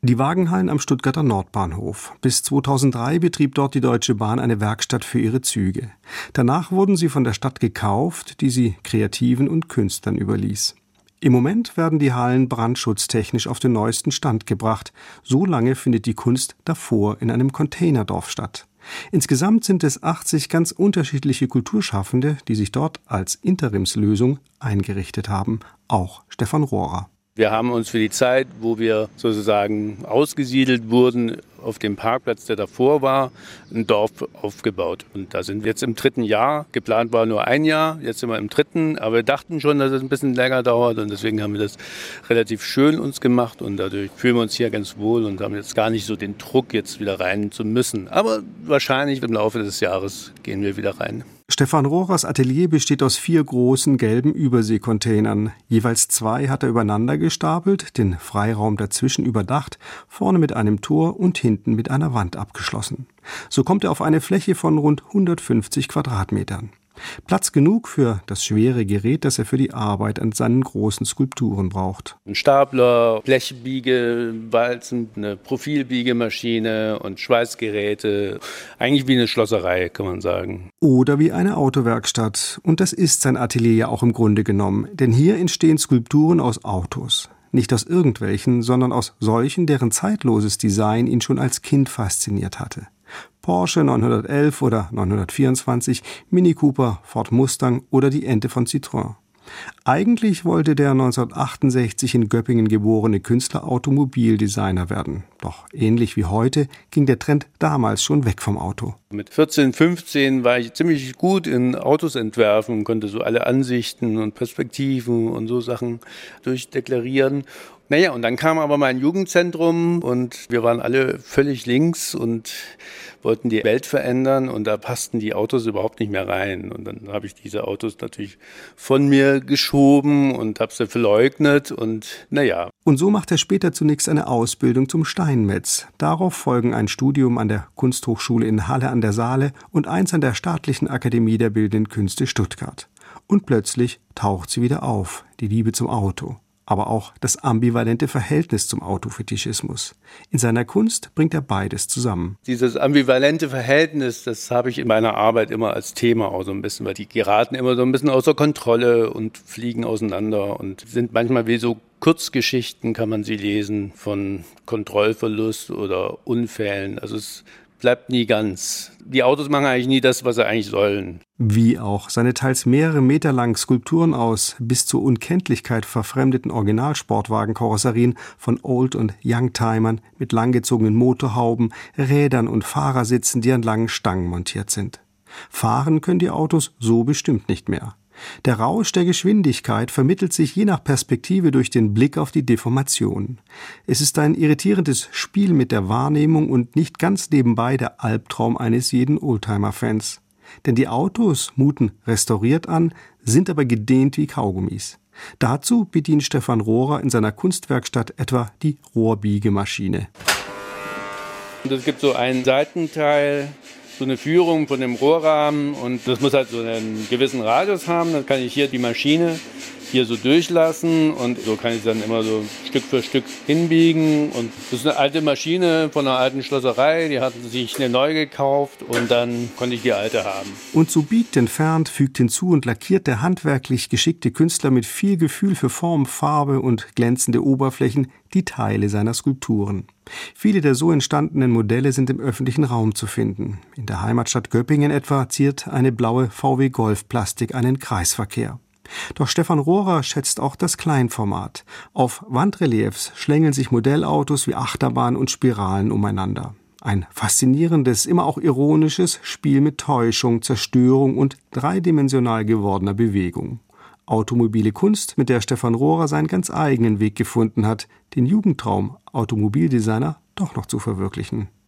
Die Wagenhallen am Stuttgarter Nordbahnhof. Bis 2003 betrieb dort die Deutsche Bahn eine Werkstatt für ihre Züge. Danach wurden sie von der Stadt gekauft, die sie Kreativen und Künstlern überließ. Im Moment werden die Hallen brandschutztechnisch auf den neuesten Stand gebracht. So lange findet die Kunst davor in einem Containerdorf statt. Insgesamt sind es 80 ganz unterschiedliche Kulturschaffende, die sich dort als Interimslösung eingerichtet haben. Auch Stefan Rohrer. Wir haben uns für die Zeit, wo wir sozusagen ausgesiedelt wurden, auf dem Parkplatz, der davor war, ein Dorf aufgebaut. Und da sind wir jetzt im 3. Jahr. Geplant war nur 1 Jahr, jetzt sind wir im 3. Aber wir dachten schon, dass es ein bisschen länger dauert. Und deswegen haben wir das relativ schön uns gemacht. Und dadurch fühlen wir uns hier ganz wohl und haben jetzt gar nicht so den Druck, jetzt wieder rein zu müssen. Aber wahrscheinlich im Laufe des Jahres gehen wir wieder rein. Stefan Rohrers Atelier besteht aus 4 großen gelben Überseekontainern. Jeweils 2 hat er übereinander gestapelt, den Freiraum dazwischen überdacht, vorne mit einem Tor und hinten mit einer Wand abgeschlossen. So kommt er auf eine Fläche von rund 150 Quadratmetern. Platz genug für das schwere Gerät, das er für die Arbeit an seinen großen Skulpturen braucht. Ein Stapler, Blechbiegebalzen, eine Profilbiegemaschine und Schweißgeräte. Eigentlich wie eine Schlosserei, kann man sagen. Oder wie eine Autowerkstatt. Und das ist sein Atelier ja auch im Grunde genommen. Denn hier entstehen Skulpturen aus Autos. Nicht aus irgendwelchen, sondern aus solchen, deren zeitloses Design ihn schon als Kind fasziniert hatte. Porsche 911 oder 924, Mini Cooper, Ford Mustang oder die Ente von Citroën. Eigentlich wollte der 1968 in Göppingen geborene Künstler Automobildesigner werden. Doch ähnlich wie heute ging der Trend damals schon weg vom Auto. Mit 14, 15 war ich ziemlich gut in Autos entwerfen und konnte so alle Ansichten und Perspektiven und so Sachen durchdeklarieren. Naja, und dann kam aber mein Jugendzentrum und wir waren alle völlig links und wollten die Welt verändern und da passten die Autos überhaupt nicht mehr rein. Und dann habe ich diese Autos natürlich von mir geschoben und habe sie verleugnet und naja. Und so macht er später zunächst eine Ausbildung zum Steinmetz. Darauf folgen ein Studium an der Kunsthochschule in Halle an der Saale und eins an der Staatlichen Akademie der Bildenden Künste Stuttgart. Und plötzlich taucht sie wieder auf, die Liebe zum Auto. Aber auch das ambivalente Verhältnis zum Autofetischismus. In seiner Kunst bringt er beides zusammen. Dieses ambivalente Verhältnis, das habe ich in meiner Arbeit immer als Thema auch so ein bisschen, weil die geraten immer so ein bisschen außer Kontrolle und fliegen auseinander und sind manchmal wie so Kurzgeschichten, kann man sie lesen, von Kontrollverlust oder Unfällen. Also es bleibt nie ganz. Die Autos machen eigentlich nie das, was sie eigentlich sollen. Wie auch seine teils mehrere Meter langen Skulpturen aus bis zur Unkenntlichkeit verfremdeten Originalsportwagenkarosserien von Old- und Youngtimern mit langgezogenen Motorhauben, Rädern und Fahrersitzen, die an langen Stangen montiert sind. Fahren können die Autos so bestimmt nicht mehr. Der Rausch der Geschwindigkeit vermittelt sich je nach Perspektive durch den Blick auf die Deformation. Es ist ein irritierendes Spiel mit der Wahrnehmung und nicht ganz nebenbei der Albtraum eines jeden Oldtimer-Fans. Denn die Autos muten restauriert an, sind aber gedehnt wie Kaugummis. Dazu bedient Stefan Rohrer in seiner Kunstwerkstatt etwa die Rohrbiegemaschine. Und es gibt so einen Seitenteil, so eine Führung von dem Rohrrahmen und das muss halt so einen gewissen Radius haben. Dann kann ich hier die Maschine hier so durchlassen und so kann ich dann immer so Stück für Stück hinbiegen. Und das ist eine alte Maschine von einer alten Schlosserei, die hatten sich eine neu gekauft und dann konnte ich die alte haben. Und so biegt, entfernt, fügt hinzu und lackiert der handwerklich geschickte Künstler mit viel Gefühl für Form, Farbe und glänzende Oberflächen die Teile seiner Skulpturen. Viele der so entstandenen Modelle sind im öffentlichen Raum zu finden. In der Heimatstadt Göppingen etwa ziert eine blaue VW Golf Plastik einen Kreisverkehr. Doch Stefan Rohrer schätzt auch das Kleinformat. Auf Wandreliefs schlängeln sich Modellautos wie Achterbahnen und Spiralen umeinander. Ein faszinierendes, immer auch ironisches Spiel mit Täuschung, Zerstörung und dreidimensional gewordener Bewegung. Automobile Kunst, mit der Stefan Rohrer seinen ganz eigenen Weg gefunden hat, den Jugendtraum Automobildesigner doch noch zu verwirklichen.